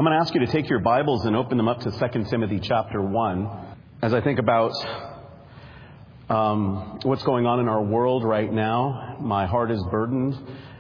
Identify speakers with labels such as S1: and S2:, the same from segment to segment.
S1: I'm going to ask you to take your Bibles and open them up to 2 Timothy chapter 1. As I think about what's going on in our world right now, my heart is burdened.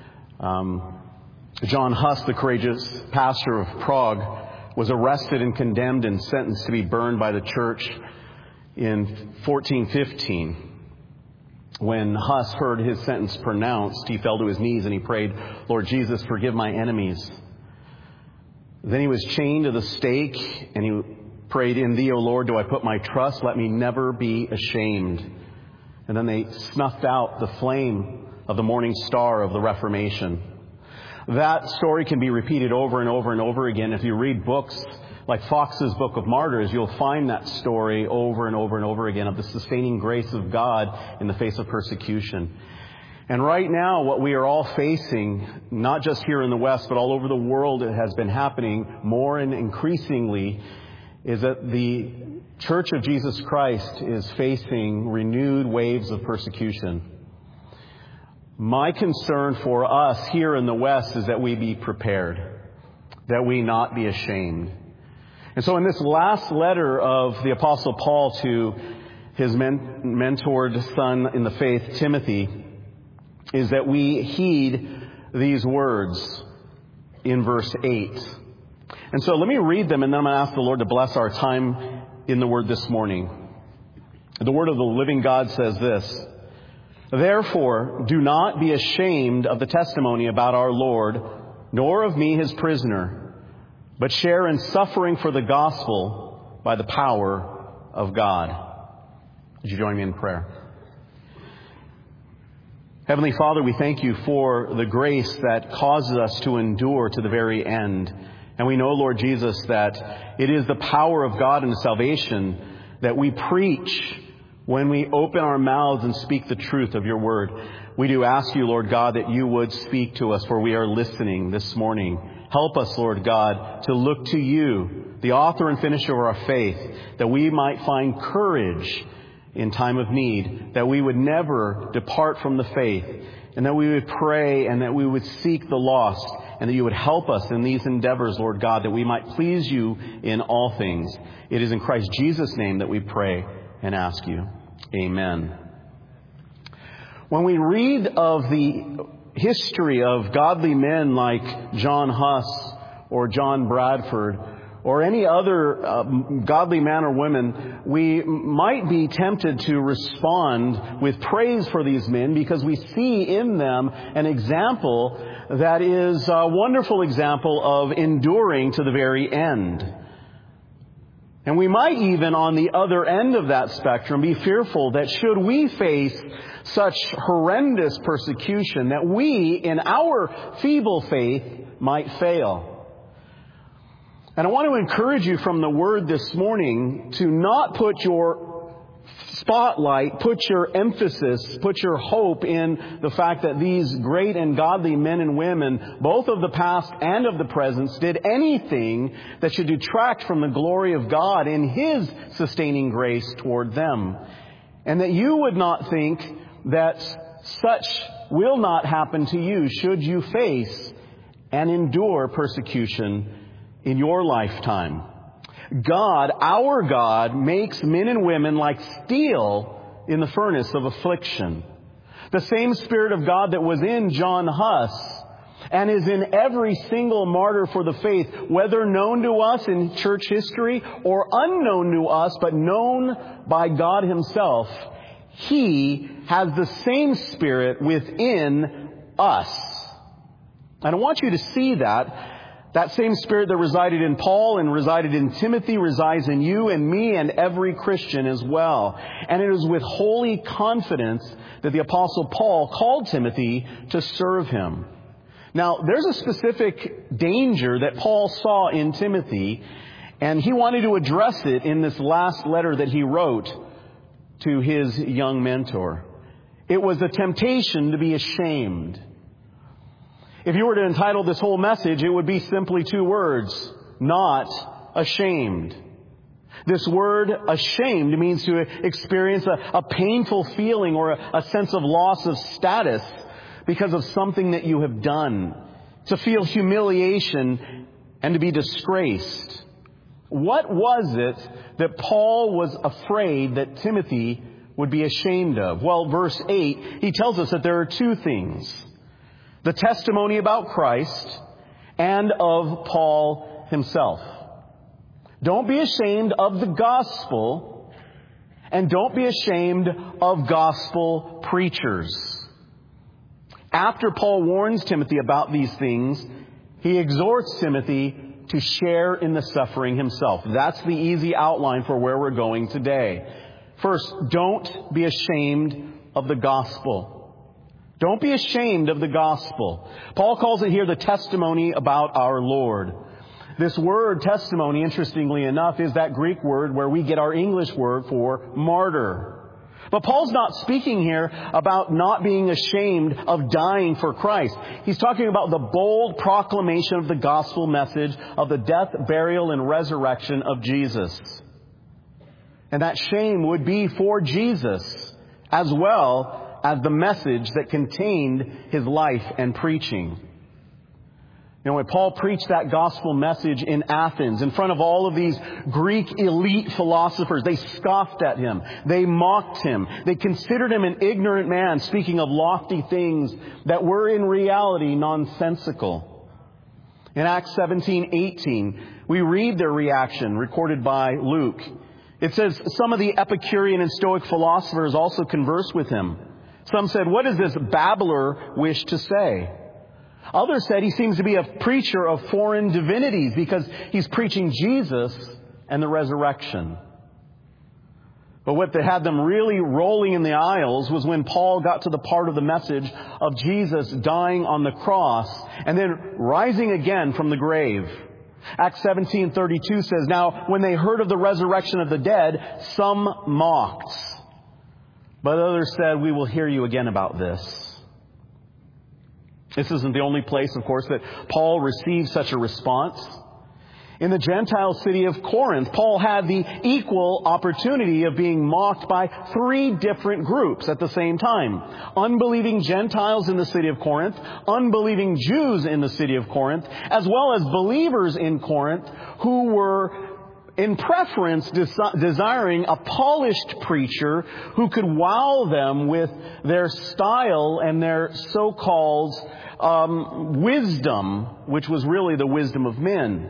S1: John Huss, the courageous pastor of Prague, was arrested and condemned and sentenced to be burned by the church in 1415. When Huss heard his sentence pronounced, he fell to his knees and he prayed, "Lord Jesus, forgive my enemies." Then he was chained to the stake and he prayed, "In thee, O Lord, do I put my trust. Let me never be ashamed." And then they snuffed out the flame of the morning star of the Reformation. That story can be repeated over and over and over again. If you read books like Fox's Book of Martyrs, you'll find that story over and over and over again of the sustaining grace of God in the face of persecution. And right now, what we are all facing, not just here in the West, but all over the world, it has been happening more and increasingly, is that the Church of Jesus Christ is facing renewed waves of persecution. My concern for us here in the West is that we be prepared, that we not be ashamed. And so in this last letter of the Apostle Paul to his mentored son in the faith, Timothy, is that we heed these words in verse 8. And so let me read them, and then I'm going to ask the Lord to bless our time in the Word this morning. The Word of the living God says this: "Therefore, do not be ashamed of the testimony about our Lord, nor of me, his prisoner, but share in suffering for the gospel by the power of God." Would you join me in prayer? Heavenly Father, we thank you for the grace that causes us to endure to the very end. And we know, Lord Jesus, that it is the power of God into salvation that we preach when we open our mouths and speak the truth of your word. We do ask you, Lord God, that you would speak to us, for we are listening this morning. Help us, Lord God, to look to you, the author and finisher of our faith, that we might find courage in time of need, that we would never depart from the faith, and that we would pray and that we would seek the lost, and that you would help us in these endeavors, Lord God, that we might please you in all things. It is in Christ Jesus' name that we pray and ask you. Amen. When we read of the history of godly men like John Huss or John Bradford or any other godly man or woman, we might be tempted to respond with praise for these men because we see in them an example that is a wonderful example of enduring to the very end. And we might even, on the other end of that spectrum, be fearful that should we face such horrendous persecution, that we, in our feeble faith, might fail. And I want to encourage you from the Word this morning to not put your spotlight, put your emphasis, put your hope in the fact that these great and godly men and women, both of the past and of the present, did anything that should detract from the glory of God in His sustaining grace toward them. And that you would not think that such will not happen to you should you face and endure persecution in your lifetime. God, our God, makes men and women like steel in the furnace of affliction. The same Spirit of God that was in John Huss and is in every single martyr for the faith, whether known to us in church history or unknown to us, but known by God Himself, He has the same Spirit within us. And I want you to see that. That same Spirit that resided in Paul and resided in Timothy resides in you and me and every Christian as well. And it is with holy confidence that the Apostle Paul called Timothy to serve him. Now, there's a specific danger that Paul saw in Timothy, and he wanted to address it in this last letter that he wrote to his young mentor. It was a temptation to be ashamed. If you were to entitle this whole message, it would be simply two words: not ashamed. This word ashamed means to experience a painful feeling or a sense of loss of status because of something that you have done. To feel humiliation and to be disgraced. What was it that Paul was afraid that Timothy would be ashamed of? Well, verse 8, he tells us that there are two things: the testimony about Christ and of Paul himself. Don't be ashamed of the gospel, and don't be ashamed of gospel preachers. After Paul warns Timothy about these things, he exhorts Timothy to share in the suffering himself. That's the easy outline for where we're going today. First, don't be ashamed of the gospel. Don't be ashamed of the gospel. Paul calls it here the testimony about our Lord. This word testimony, interestingly enough, is that Greek word where we get our English word for martyr. But Paul's not speaking here about not being ashamed of dying for Christ. He's talking about the bold proclamation of the gospel message of the death, burial, and resurrection of Jesus. And that shame would be for Jesus as well as the message that contained his life and preaching. You know, when Paul preached that gospel message in Athens, in front of all of these Greek elite philosophers, they scoffed at him. They mocked him. They considered him an ignorant man, speaking of lofty things that were in reality nonsensical. In Acts 17:18, we read their reaction, recorded by Luke. It says, some of the Epicurean and Stoic philosophers also conversed with him. Some said, "What does this babbler wish to say?" Others said he seems to be a preacher of foreign divinities because he's preaching Jesus and the resurrection. But what had them really rolling in the aisles was when Paul got to the part of the message of Jesus dying on the cross and then rising again from the grave. Acts 17:32 says, "Now when they heard of the resurrection of the dead, some mocked. But others said, 'We will hear you again about this.'" This isn't the only place, of course, that Paul received such a response. In the Gentile city of Corinth, Paul had the equal opportunity of being mocked by three different groups at the same time. Unbelieving Gentiles in the city of Corinth, unbelieving Jews in the city of Corinth, as well as believers in Corinth who were in preference desiring a polished preacher who could wow them with their style and their so-called wisdom, which was really the wisdom of men.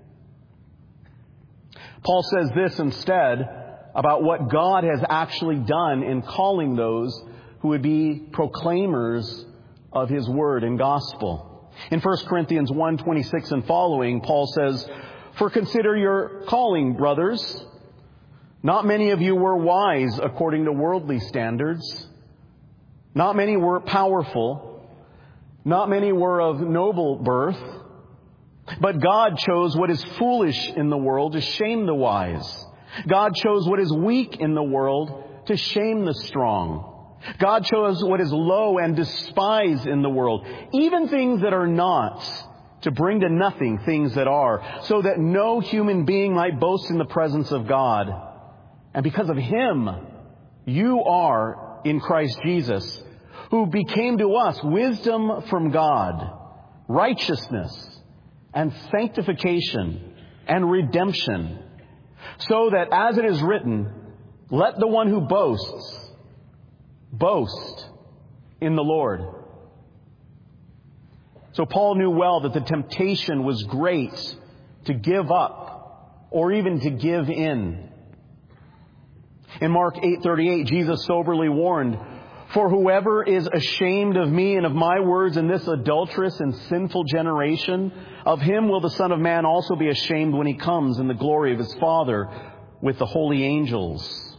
S1: Paul says this instead about what God has actually done in calling those who would be proclaimers of his word and gospel. In 1 Corinthians 1:26 and following, Paul says, "For consider your calling, brothers. Not many of you were wise according to worldly standards. Not many were powerful. Not many were of noble birth. But God chose what is foolish in the world to shame the wise. God chose what is weak in the world to shame the strong. God chose what is low and despised in the world, even things that are not, to bring to nothing things that are, so that no human being might boast in the presence of God. And because of him, you are in Christ Jesus, who became to us wisdom from God, righteousness and sanctification and redemption, so that as it is written, let the one who boasts, boast in the Lord." So Paul knew well that the temptation was great to give up or even to give in. In Mark 8:38, Jesus soberly warned, "For whoever is ashamed of me and of my words in this adulterous and sinful generation, of him will the Son of Man also be ashamed when he comes in the glory of his Father with the holy angels."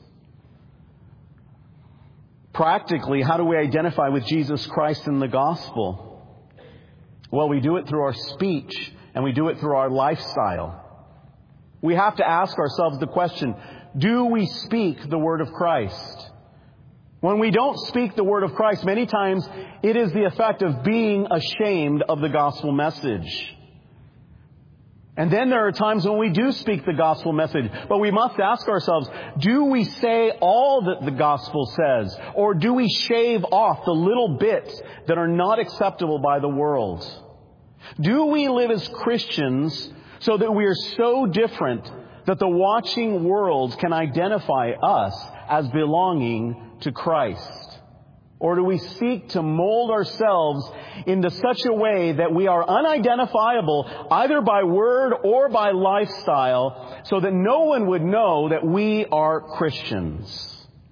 S1: Practically, how do we identify with Jesus Christ in the gospel? Well, we do it through our speech and we do it through our lifestyle. We have to ask ourselves the question, do we speak the word of Christ? When we don't speak the word of Christ, many times it is the effect of being ashamed of the gospel message. And then there are times when we do speak the gospel message, but we must ask ourselves, do we say all that the gospel says, or do we shave off the little bits that are not acceptable by the world? Do we live as Christians so that we are so different that the watching world can identify us as belonging to Christ? Or do we seek to mold ourselves into such a way that we are unidentifiable either by word or by lifestyle, so that no one would know that we are Christians?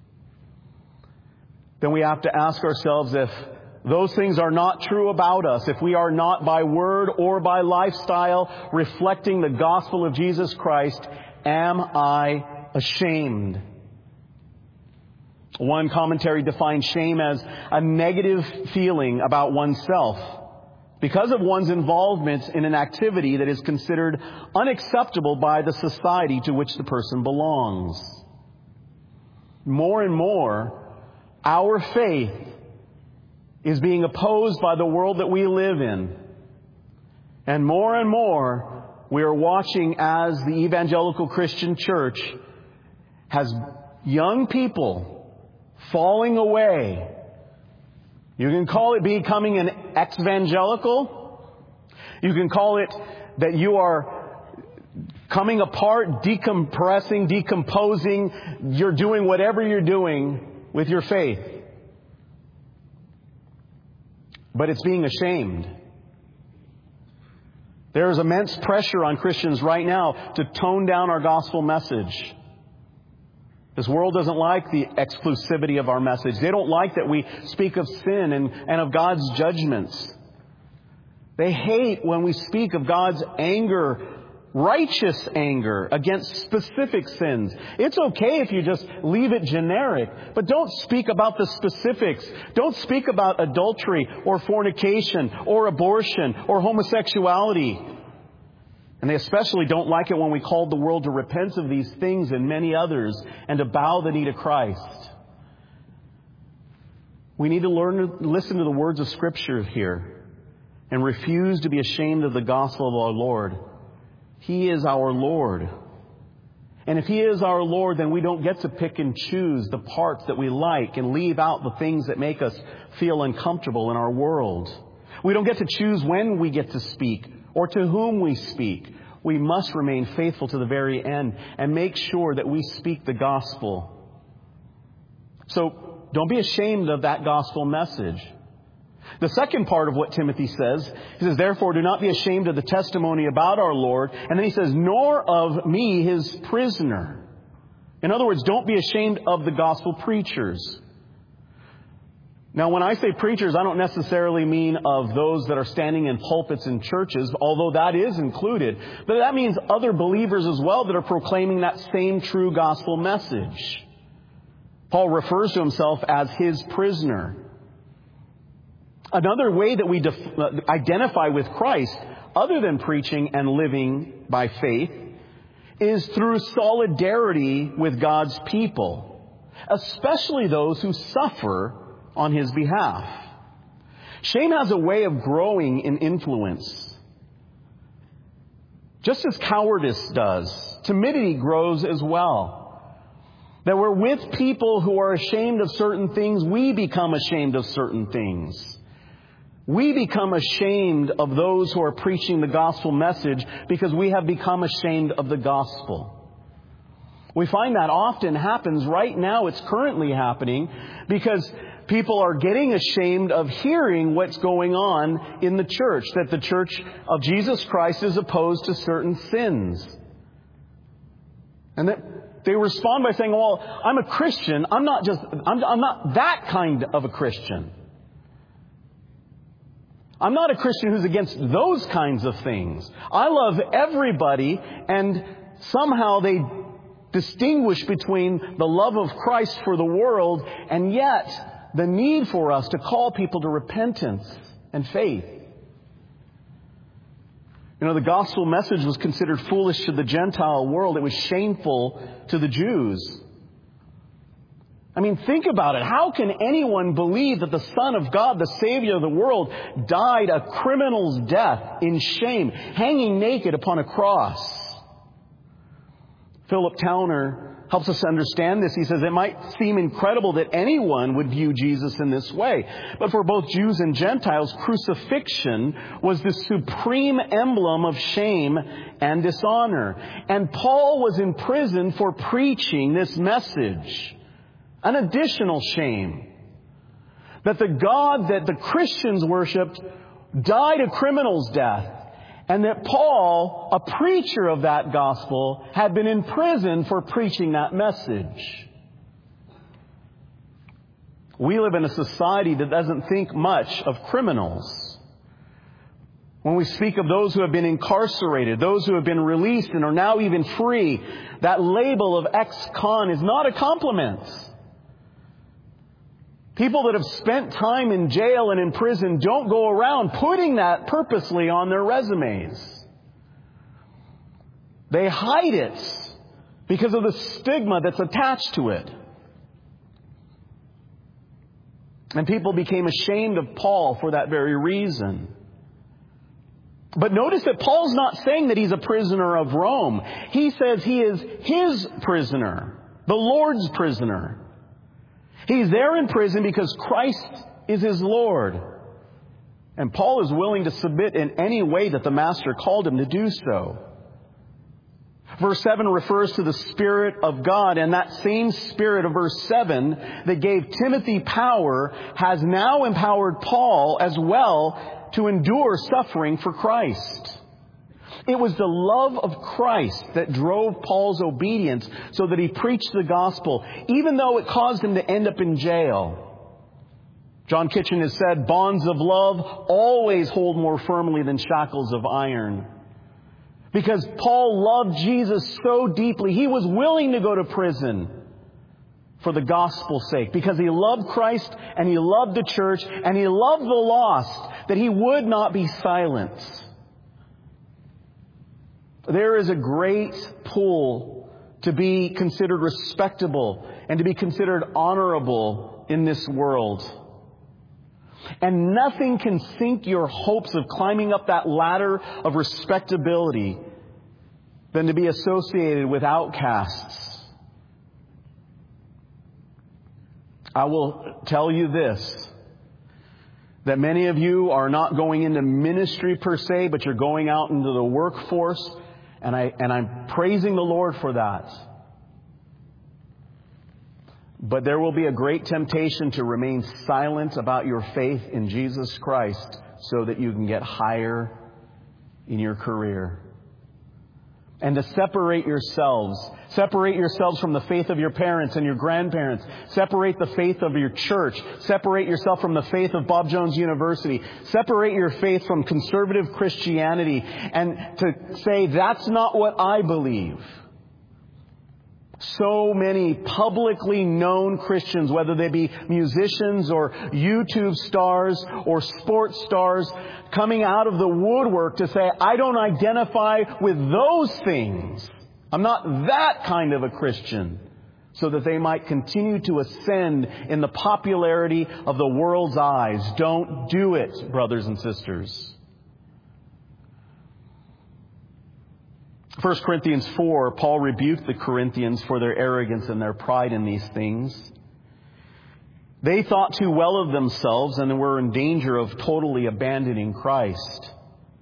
S1: Then we have to ask ourselves, if those things are not true about us, if we are not by word or by lifestyle reflecting the gospel of Jesus Christ, am I ashamed? One commentary defines shame as a negative feeling about oneself because of one's involvement in an activity that is considered unacceptable by the society to which the person belongs. More and more, our faith is being opposed by the world that we live in. And more, we are watching as the evangelical Christian church has young people falling away. You can call it becoming an ex-evangelical. You can call it that you are coming apart, decompressing, decomposing. You're doing whatever you're doing with your faith. But it's being ashamed. There is immense pressure on Christians right now to tone down our gospel message. This world doesn't like the exclusivity of our message. They don't like that we speak of sin and of God's judgments. They hate when we speak of God's anger, righteous anger against specific sins. It's okay if you just leave it generic, but don't speak about the specifics. Don't speak about adultery or fornication or abortion or homosexuality. And they especially don't like it when we call the world to repent of these things and many others and to bow the knee to Christ. We need to learn to listen to the words of Scripture here and refuse to be ashamed of the gospel of our Lord. He is our Lord. And if He is our Lord, then we don't get to pick and choose the parts that we like and leave out the things that make us feel uncomfortable in our world. We don't get to choose when we get to speak or to whom we speak. We must remain faithful to the very end and make sure that we speak the gospel. So don't be ashamed of that gospel message. The second part of what Timothy says, he says, therefore, do not be ashamed of the testimony about our Lord. And then he says, nor of me, his prisoner. In other words, don't be ashamed of the gospel preachers. Now, when I say preachers, I don't necessarily mean of those that are standing in pulpits in churches, although that is included. But that means other believers as well that are proclaiming that same true gospel message. Paul refers to himself as his prisoner. Another way that we identify with Christ, other than preaching and living by faith, is through solidarity with God's people, especially those who suffer on His behalf. Shame has a way of growing in influence. Just as cowardice does, timidity grows as well. That we're with people who are ashamed of certain things, we become ashamed of certain things. We become ashamed of those who are preaching the gospel message because we have become ashamed of the gospel. We find that often happens right now. It's currently happening because people are getting ashamed of hearing what's going on in the church, that the church of Jesus Christ is opposed to certain sins. And that they respond by saying, well, I'm a Christian. I'm not that kind of a Christian. I'm not a Christian who's against those kinds of things. I love everybody, and somehow they distinguish between the love of Christ for the world and yet the need for us to call people to repentance and faith. You know, the gospel message was considered foolish to the Gentile world. It was shameful to the Jews. I mean, think about it. How can anyone believe that the Son of God, the Savior of the world, died a criminal's death in shame, hanging naked upon a cross? Philip Towner helps us understand this. He says, it might seem incredible that anyone would view Jesus in this way. But for both Jews and Gentiles, crucifixion was the supreme emblem of shame and dishonor. And Paul was in prison for preaching this message. An additional shame. That the God that the Christians worshipped died a criminal's death. And that Paul, a preacher of that gospel, had been in prison for preaching that message. We live in a society that doesn't think much of criminals. When we speak of those who have been incarcerated, those who have been released and are now even free, that label of ex-con is not a compliment. People that have spent time in jail and in prison don't go around putting that purposely on their resumes. They hide it because of the stigma that's attached to it. And people became ashamed of Paul for that very reason. But notice that Paul's not saying that he's a prisoner of Rome. He says he is his prisoner, the Lord's prisoner. He's there in prison because Christ is his Lord. And Paul is willing to submit in any way that the Master called him to do so. Verse 7 refers to the Spirit of God, and that same Spirit of verse 7 that gave Timothy power has now empowered Paul as well to endure suffering for Christ. It was the love of Christ that drove Paul's obedience so that he preached the gospel, even though it caused him to end up in jail. John Kitchen has said, bonds of love always hold more firmly than shackles of iron. Because Paul loved Jesus so deeply, he was willing to go to prison for the gospel's sake. Because he loved Christ and he loved the church and he loved the lost, that he would not be silent. There is a great pull to be considered respectable and to be considered honorable in this world. And nothing can sink your hopes of climbing up that ladder of respectability than to be associated with outcasts. I will tell you this, that many of you are not going into ministry per se, but you're going out into the workforce. And I'm praising the Lord for that. But there will be a great temptation to remain silent about your faith in Jesus Christ so that you can get higher in your career. And to separate yourselves from the faith of your parents and your grandparents. Separate the faith of your church. Separate yourself from the faith of Bob Jones University. Separate your faith from conservative Christianity. And to say, that's not what I believe. So many publicly known Christians, whether they be musicians or YouTube stars or sports stars, coming out of the woodwork to say, I don't identify with those things. I'm not that kind of a Christian. So that they might continue to ascend in the popularity of the world's eyes. Don't do it, brothers and sisters. 1 Corinthians 4, Paul rebuked the Corinthians for their arrogance and their pride in these things. They thought too well of themselves and were in danger of totally abandoning Christ.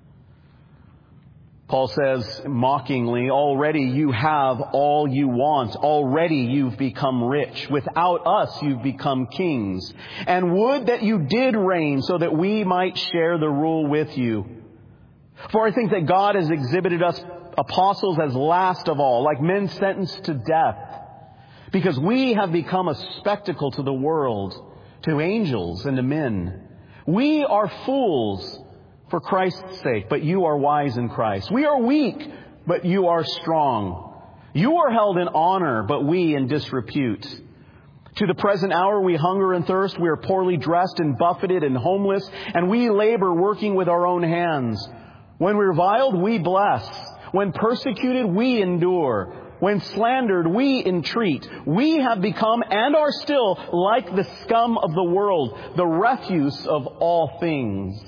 S1: Paul says mockingly, already you have all you want. Already you've become rich. Without us you've become kings. And would that you did reign so that we might share the rule with you. For I think that God has exhibited us apostles as last of all, like men sentenced to death, because we have become a spectacle to the world, to angels and to men. We are fools for Christ's sake, but you are wise in Christ. We are weak, but you are strong. You are held in honor, but we in disrepute. To the present hour we hunger and thirst, we are poorly dressed and buffeted and homeless, and we labor working with our own hands. When reviled, we bless. When persecuted, we endure. When slandered, we entreat. We have become and are still like the scum of the world, the refuse of all things.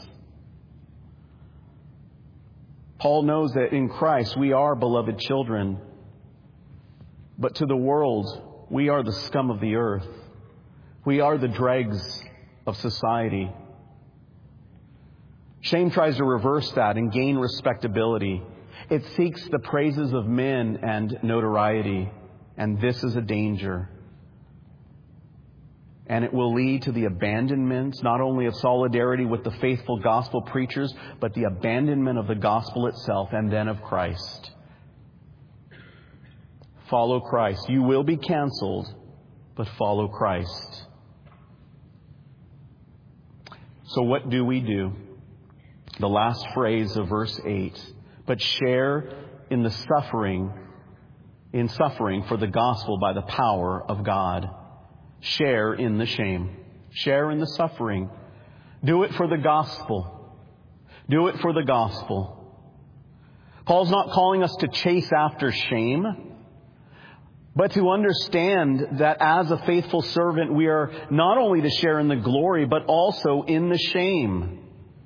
S1: Paul knows that in Christ we are beloved children. But to the world, we are the scum of the earth. We are the dregs of society. Shame tries to reverse that and gain respectability. It seeks the praises of men and notoriety. And this is a danger. And it will lead to the abandonment, not only of solidarity with the faithful gospel preachers, but the abandonment of the gospel itself and then of Christ. Follow Christ. You will be canceled, but follow Christ. So what do we do? The last phrase of verse 8. But share in the suffering for the gospel by the power of God. Share in the shame. Share in the suffering. Do it for the gospel. Do it for the gospel. Paul's not calling us to chase after shame, but to understand that as a faithful servant, we are not only to share in the glory, but also in the shame.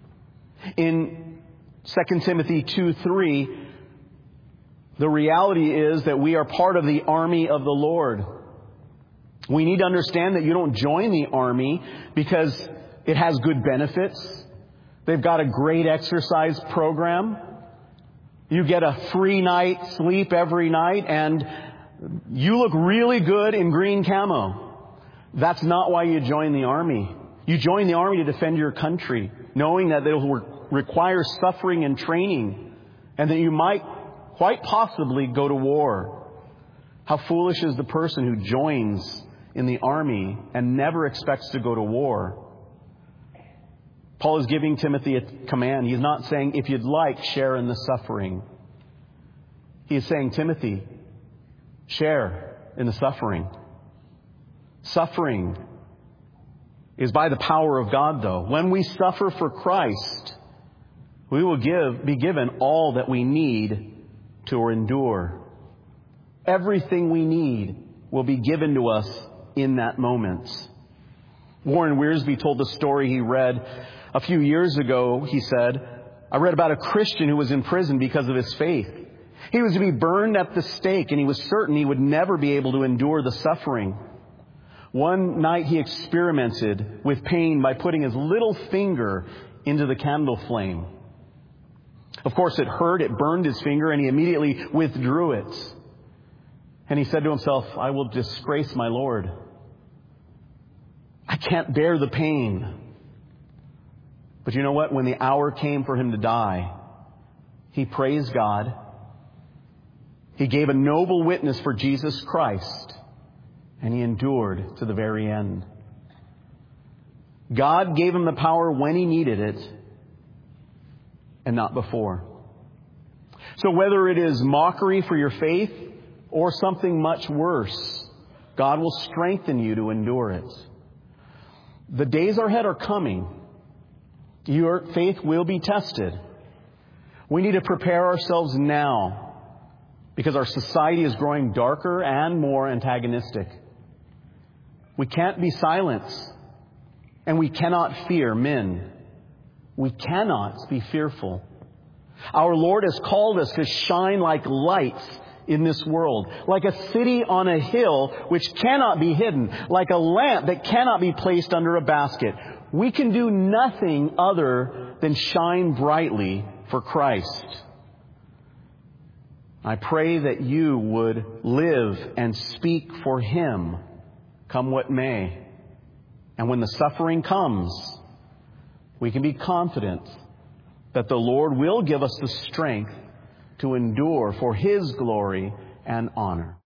S1: In 2 Timothy 2:3, the reality is that we are part of the army of the Lord. We need to understand that you don't join the army because it has good benefits. They've got a great exercise program. You get a free night sleep every night, and you look really good in green camo. That's not why you join the army. You join the army to defend your country, knowing that it will require suffering and training, and that you might quite possibly go to war. How foolish is the person who joins in the army and never expects to go to war. Paul is giving Timothy a command. He's not saying, if you'd like, share in the suffering. He is saying, Timothy, share in the suffering. Suffering is by the power of God, though. When we suffer for Christ, we will be given all that we need to endure. Everything we need will be given to us in that moment. Warren Wiersbe told the story he read a few years ago. He said, I read about a Christian who was in prison because of his faith. He was to be burned at the stake, and he was certain he would never be able to endure the suffering. One night he experimented with pain by putting his little finger into the candle flame. Of course, it hurt, it burned his finger, and he immediately withdrew it. And he said to himself, I will disgrace my Lord. I can't bear the pain. But you know what? When the hour came for him to die, he praised God. He gave a noble witness for Jesus Christ, and he endured to the very end. God gave him the power when he needed it, and not before. So whether it is mockery for your faith or something much worse, God will strengthen you to endure it. The days ahead are coming. Your faith will be tested. We need to prepare ourselves now because our society is growing darker and more antagonistic. We can't be silent, and we cannot fear men. We cannot be fearful. Our Lord has called us to shine like lights in this world, like a city on a hill which cannot be hidden, like a lamp that cannot be placed under a basket. We can do nothing other than shine brightly for Christ. I pray that you would live and speak for Him, come what may. And when the suffering comes, we can be confident that the Lord will give us the strength to endure for His glory and honor.